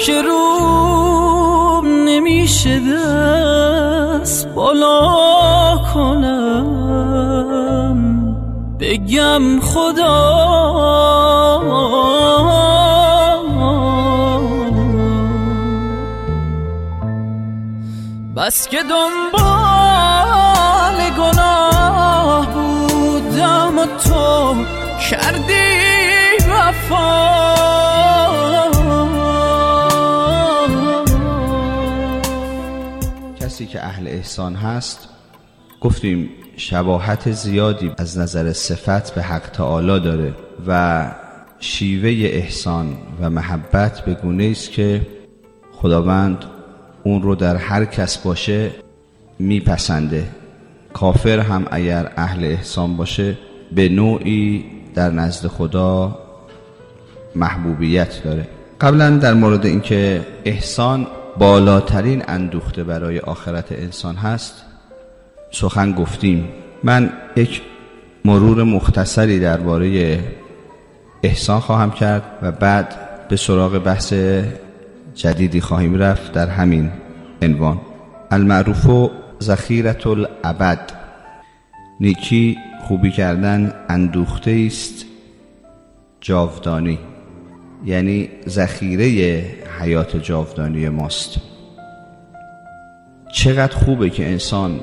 که روم نمیشه دست بالا کنم بگم خدا بس که دنبال گناه بودم و تو کردی وفا. کسی که اهل احسان هست گفتیم شباهت زیادی از نظر صفت به حق تعالی داره و شیوه احسان و محبت به گونه است که خداوند اون رو در هر کس باشه میپسنده. کافر هم اگر اهل احسان باشه به نوعی در نزد خدا محبوبیت داره. قبلا در مورد اینکه احسان بالاترین اندوخته برای آخرت انسان هست سخن گفتیم. من یک مرور مختصری درباره احسان خواهم کرد و بعد به سراغ بحث جدیدی خواهیم رفت در همین عنوان. المعروف ذخیرة الابد، نیکی خوبی کردن اندوخته است جاودانی، یعنی ذخیره حیات جاودانی ماست. چقدر خوبه که انسان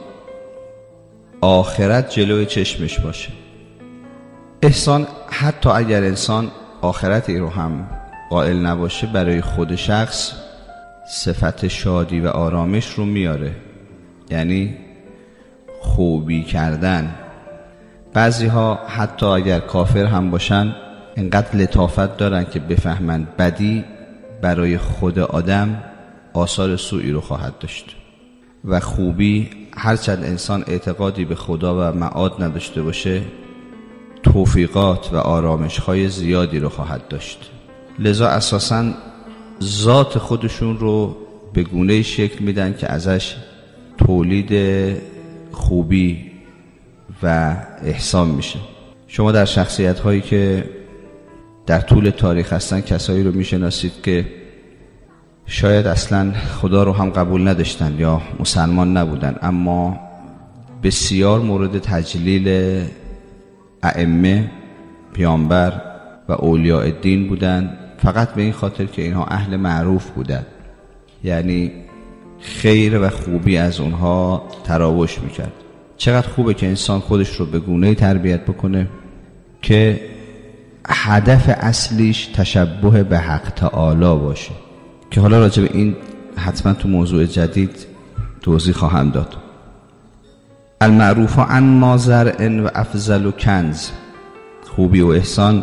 آخرت جلوی چشمش باشه. احسان حتی اگر انسان آخرتی رو هم قائل نباشه برای خود شخص صفت شادی و آرامش رو میاره، یعنی خوبی کردن. بعضی ها حتی اگر کافر هم باشن اینقدر لطافت دارن که بفهمن بدی برای خود آدم آثار سوئی رو خواهد داشت و خوبی هرچند انسان اعتقادی به خدا و معاد نداشته باشه توفیقات و آرامش‌های زیادی رو خواهد داشت. لذا اساساً ذات خودشون رو به گونه‌ای شکل میدن که ازش تولید خوبی و احسان میشه. شما در شخصیت‌هایی که در طول تاریخ هستن کسایی رو میشناسید که شاید اصلا خدا رو هم قبول نداشتن یا مسلمان نبودن، اما بسیار مورد تجلیل ائمه، پیامبر و اولیاء الدین بودن، فقط به این خاطر که اینها اهل معروف بودن، یعنی خیر و خوبی از اونها تراوش میکرد. چقدر خوبه که انسان خودش رو به گونه‌ای تربیت بکنه که هدف اصلیش تشبه به حق تعالی باشه، که حالا راجع به این حتما تو موضوع جدید توضیح خواهم داد. المعروف عن ما زرع و افضل و کنز، خوبی و احسان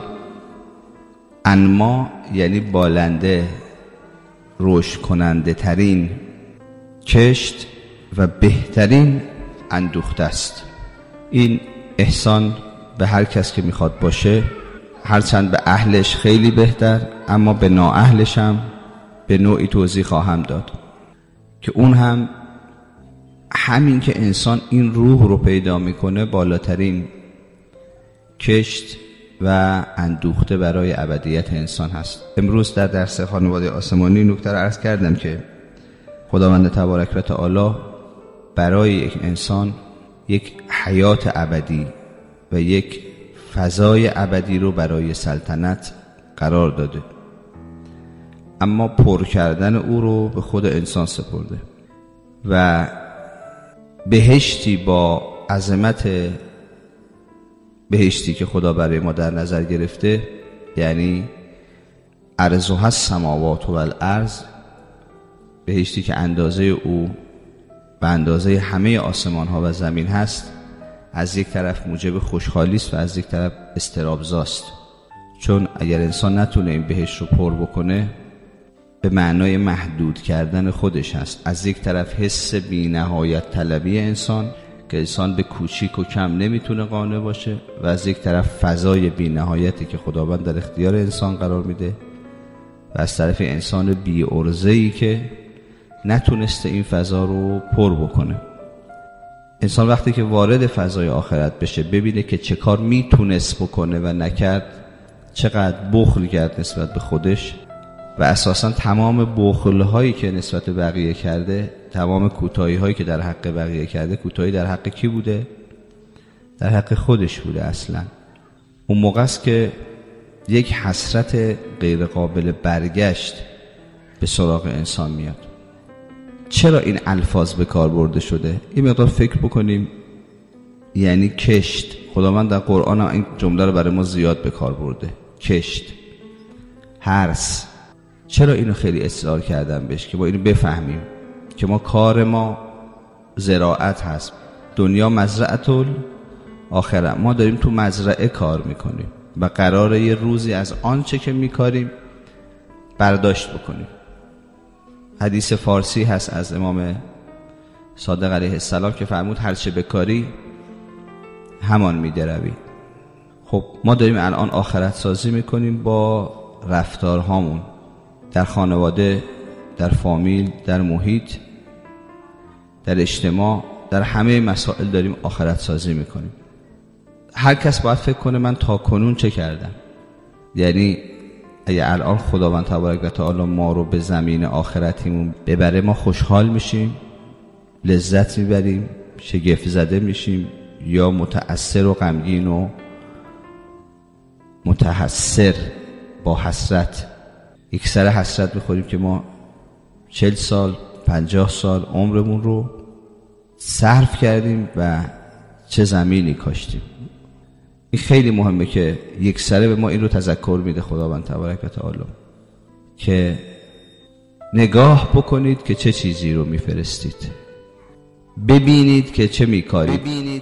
انما یعنی بالنده، رشد کننده ترین کشت و بهترین اندوخته است. این احسان به هر کس که میخواد باشه، هرچند به اهلش خیلی بهتر، اما به نااهلش هم به نوعی توضیح خواهم داد که اون هم همین که انسان این روح رو پیدا میکنه بالاترین کشت و اندوخته برای ابدیت انسان هست. امروز در درس خانواده آسمانی نکته رو عرض کردم که خداوند تبارک و تعالی برای یک انسان یک حیات ابدی و یک فضای ابدی رو برای سلطنت قرار داده، اما پر کردن او رو به خود انسان سپرده و بهشتی با عظمت بهشتی که خدا برای ما در نظر گرفته، یعنی عرضها السماوات و الارض، بهشتی که اندازه او به اندازه همه آسمان ها و زمین هست، از یک طرف موجب خوشحالی است و از یک طرف اضطرابزاست. چون اگر انسان نتونه این بهشت رو پر بکنه به معنای محدود کردن خودش هست. از یک طرف حس بی نهایت طلبی انسان که انسان به کوچیک و کم نمیتونه قانع باشه، و از یک طرف فضای بی نهایتی که خداوند در اختیار انسان قرار میده، و از طرف انسان بی عرضه‌ای که نتونسته این فضا رو پر بکنه. انسان وقتی که وارد فضای آخرت بشه ببینه که چه کار میتونست بکنه و نکرد، چقدر بخل کرد نسبت به خودش، و اساساً تمام بخل‌هایی که نسبت به بقیه کرده، تمام کوتاهی‌هایی که در حق بقیه کرده، کوتاهی در حق کی بوده؟ در حق خودش بوده. اصلاً اون موقع است که یک حسرت غیر قابل برگشت به سراغ انسان میاد. چرا این الفاظ به کار برده شده؟ این مقدار فکر بکنیم. یعنی کشت، خداوند در قرآن این جمله رو برای ما زیاد به کار برده. کشت، حرث. چرا اینو خیلی اصرار کردم بهش که ما اینو بفهمیم که ما کار ما زراعت هست. دنیا مزرعه آخره، ما داریم تو مزرعه کار میکنیم و قراره یه روزی از آنچه که میکاریم برداشت بکنیم. حدیث فارسی هست از امام صادق علیه السلام که فرمود هر چه بکاری همان میدروی. خب ما داریم الان آخرت سازی میکنیم با رفتارهامون در خانواده، در فامیل، در محیط، در اجتماع، در همه مسائل داریم آخرت سازی میکنیم. هر کس باید فکر کنه من تا کنون چه کردم. یعنی اگه الان خداوند تبارک و تعالی ما رو به زمین آخرتیمون ببره، ما خوشحال میشیم، لذت میبریم، شگفت زده میشیم، یا متأثر و غمگین و متحسر با حسرت، یک سر حسرت میخوریم که ما 40 سال 50 سال عمرمون رو صرف کردیم و چه زمینی کاشتیم. این خیلی مهمه که یک سره به ما این رو تذکر میده خداوند تبارک و تعالی که نگاه بکنید که چه چیزی رو میفرستید، ببینید که چه میکارید،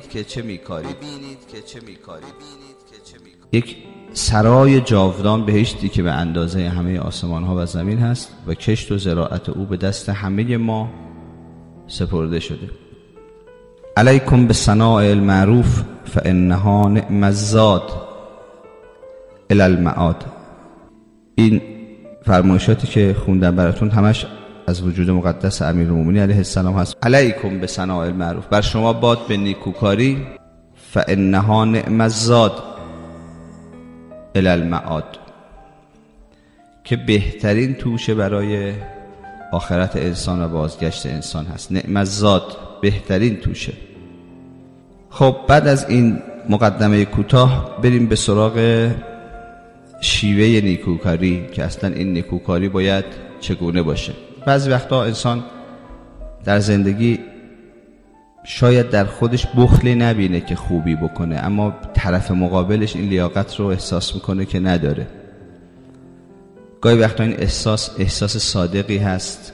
یک سرای جاودان بهشتی که به اندازه همه آسمان ها و زمین هست و کشت و زراعت او به دست همه ما سپرده شده. علیکم بصناع المعروف فانها نعم الزاد الی المعاد. این فرمایشاتی که خوندم براتون همش از وجود مقدس امیرالمومنین علیه السلام هست. علیکم بصناع المعروف، بر شما باد به نیکوکاری، فانها نعم الزاد الی المعاد، که بهترین توشه برای آخرت انسان و بازگشت انسان هست. نعم الزاد، بهترین توشه. خب بعد از این مقدمه کوتاه بریم به سراغ شیوه نیکوکاری که اصلا این نیکوکاری باید چگونه باشه. بعضی وقتا انسان در زندگی شاید در خودش بخلی نبینه که خوبی بکنه، اما طرف مقابلش این لیاقت رو احساس میکنه که نداره. گاهی وقتا این احساس صادقی هست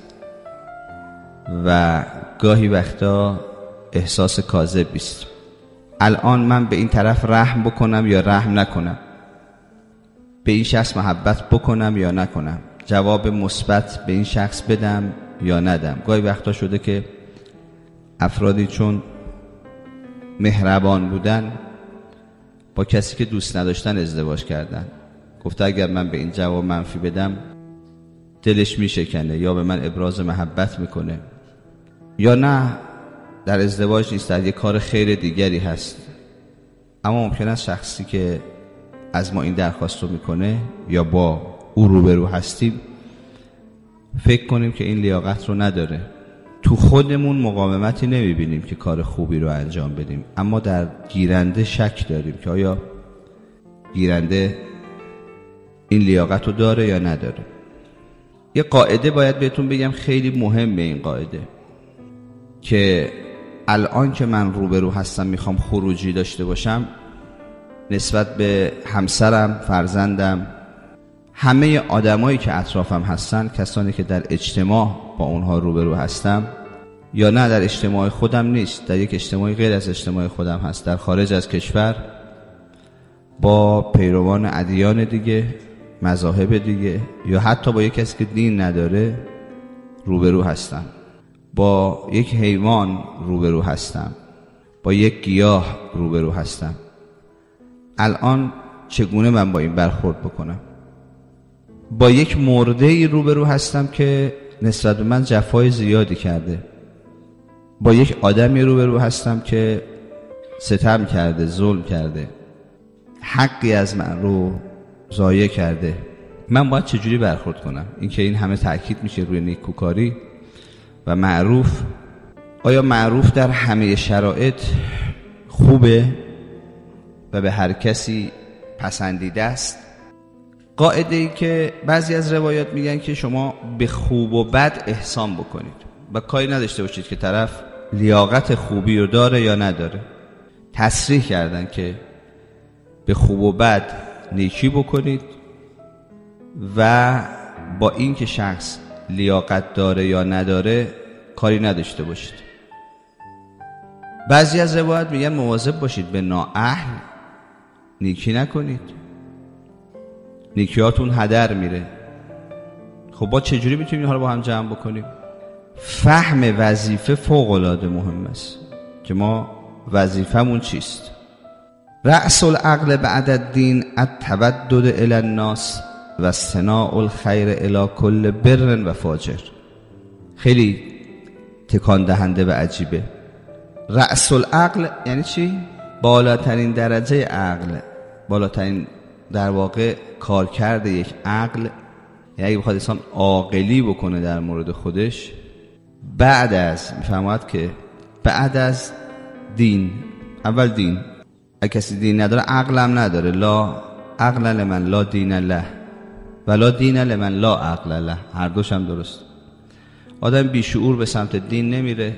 و گاهی وقتا احساس کاذبی است. الان من به این طرف رحم بکنم یا رحم نکنم، به این شخص محبت بکنم یا نکنم، جواب مثبت به این شخص بدم یا ندم. گاهی وقتا شده که افرادی چون مهربان بودن با کسی که دوست نداشتن ازدواج کردن. گفته اگر من به این جواب منفی بدم دلش میشکنه یا به من ابراز محبت میکنه، یا نه در ازدواج نیست، در یک کار خیر دیگری هست. اما ممکن است شخصی که از ما این درخواست رو میکنه یا با او روبرو هستیم فکر کنیم که این لیاقت رو نداره. تو خودمون مقاومتی نمیبینیم که کار خوبی رو انجام بدیم، اما در گیرنده شک داریم که آیا گیرنده این لیاقت رو داره یا نداره. یه قاعده باید بهتون بگم خیلی مهمه، این قاعده که الان که من روبرو هستم میخوام خروجی داشته باشم نسبت به همسرم، فرزندم، همه آدمایی که اطرافم هستن، کسانی که در اجتماع با اونها روبرو هستم، یا نه در اجتماع خودم نیست، در یک اجتماعی غیر از اجتماع خودم هست، در خارج از کشور با پیروان ادیان دیگه، مذاهب دیگه، یا حتی با یک کسی که دین نداره روبرو هستم، با یک حیوان روبرو هستم، با یک گیاه روبرو هستم. الان چگونه من با این برخورد بکنم؟ با یک مرده‌ای روبرو هستم که نسبت به من جفای زیادی کرده، با یک آدمی روبرو هستم که ستم کرده، ظلم کرده، حقی از من رو ضایع کرده، من باید چجوری برخورد کنم؟ اینکه این همه تأکید میشه روی نیکوکاری و معروف. آیا معروف در همه شرایط خوبه و به هر کسی پسندیده است؟ قاعده ای که بعضی از روایات میگن که شما به خوب و بد احسان بکنید و کاری نداشته باشید که طرف لیاقت خوبی رو داره یا نداره. تصریح کردن که به خوب و بد نیکی بکنید و با این که شخص لیاقت داره یا نداره کاری نداشته باشید. بعضی از روایات میگن مواظب باشید به نااهل نیکی نکنید، نیکیاتون هدر میره. خب با چجوری میتونیم اینها رو با هم جمع بکنیم؟ فهم وظیفه فوق العاده مهم است که ما وظیفمون چیست. رأس العقل بعد الدین التودد الی الناس و صناع الخیر الی کل بر و فاجر. خیلی تکان دهنده و عجیبه. رأس العقل یعنی چی؟ بالاترین درجه عقل، بالاترین در واقع کارکرد یک عقل. یعنی اگه بخواد انسان عاقلی بکنه در مورد خودش، بعد از میفهمد که بعد از دین، اول دین، اگه کسی دین نداره عقلم نداره. لا عقل لمن لا دین له و لا دین لمن لا عقل له. هر دوش هم درست. آدم بیشعور به سمت دین نمیره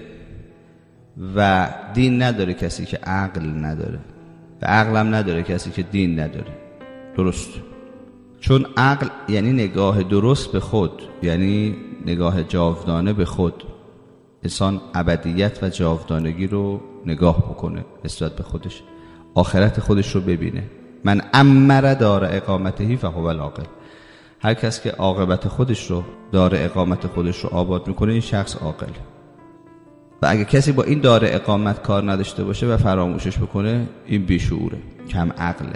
و دین نداره کسی که عقل نداره و عقلم نداره کسی که دین نداره. درست. چون عقل یعنی نگاه درست به خود، یعنی نگاه جاودانه به خود. انسان ابدیت و جاودانگی رو نگاه بکنه نسبت به خودش، آخرت خودش رو ببینه. من امر دار اقامتهی فهو العاقل. هر کس که عاقبت خودش رو، دار اقامت خودش رو آباد میکنه، این شخص عاقل. و اگه کسی با این دار اقامت کار نداشته باشه و فراموشش بکنه، این بیشعوره، کم عقله.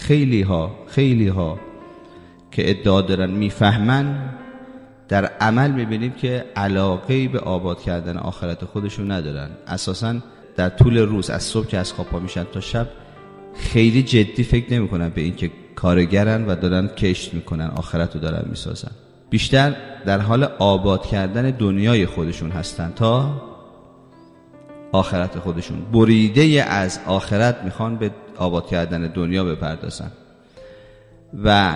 خیلی ها که ادعا دارن میفهمن، در عمل میبینیم که علاقه‌ای به آباد کردن آخرت خودشون ندارن. اساساً در طول روز از صبح که از خواب پا میشن تا شب خیلی جدی فکر نمیکنن به این که کارگرن و دارن کشت میکنن، آخرت رو دارن میسازن. بیشتر در حال آباد کردن دنیای خودشون هستن تا آخرت خودشون. بریده از آخرت میخوان به آباد کردن دنیا بپردازن و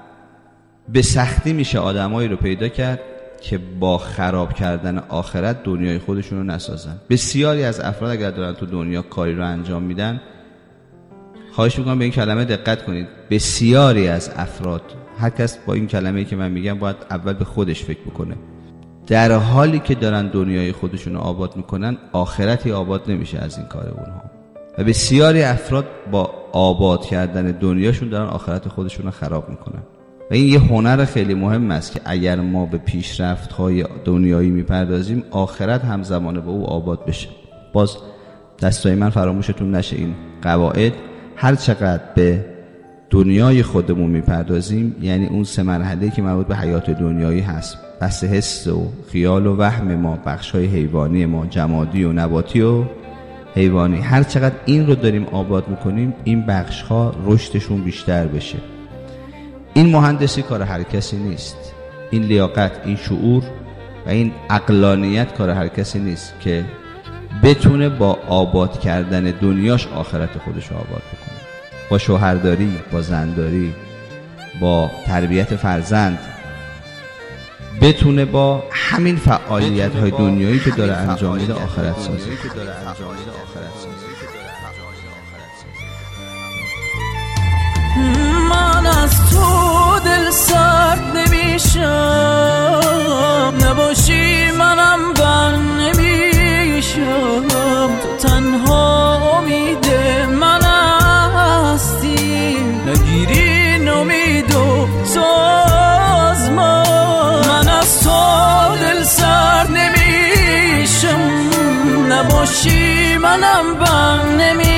به سختی میشه آدمایی رو پیدا کرد که با خراب کردن آخرت دنیای خودشون رو نسازن. بسیاری از افراد اگر دارن تو دنیا کاری رو انجام میدن، خواهش میکنم به این کلمه دقت کنید، بسیاری از افراد، هر کس با این کلمه‌ای که من میگم باید اول به خودش فکر بکنه، در حالی که دارن دنیای خودشون رو آباد میکنن، آخرتی آباد نمیشه از این کار اونها. و بسیاری افراد با آباد کردن دنیاشون دارن آخرت خودشون رو خراب میکنن. و این یه هنر خیلی مهم است که اگر ما به پیشرفت‌های دنیایی میپردازیم، آخرت همزمان با او آباد بشه. باز دستای من فراموشتون نشه این قواعد. هر چقدر به دنیای خودمون میپردازیم، یعنی اون 3 مرحله‌ای که مربوط به حیات دنیایی هست، بس حس و خیال و وهم ما، بخش‌های حیوانی ما، جمادی و نباتی و حیوانی، هر چقدر این رو داریم آباد میکنیم، این بخش‌ها رشدشون بیشتر بشه. این مهندسی کار هر کسی نیست. این لیاقت، این شعور و این عقلانیت کار هر کسی نیست که بتونه با آباد کردن دنیاش آخرت خودش رو آباد بکنه. با شوهرداری، با زنداری، با تربیت فرزند، بتونه با همین فعالیت‌های دنیایی که داره انجام میده آخرت سازی. من از تو دل سرد نمیشم، نباشی منم بند نمیشم. تو تنها امید من هستی، نگیری نمید و تو از من از تو دل سرد نمیشم، نباشی منم بند نمیشم.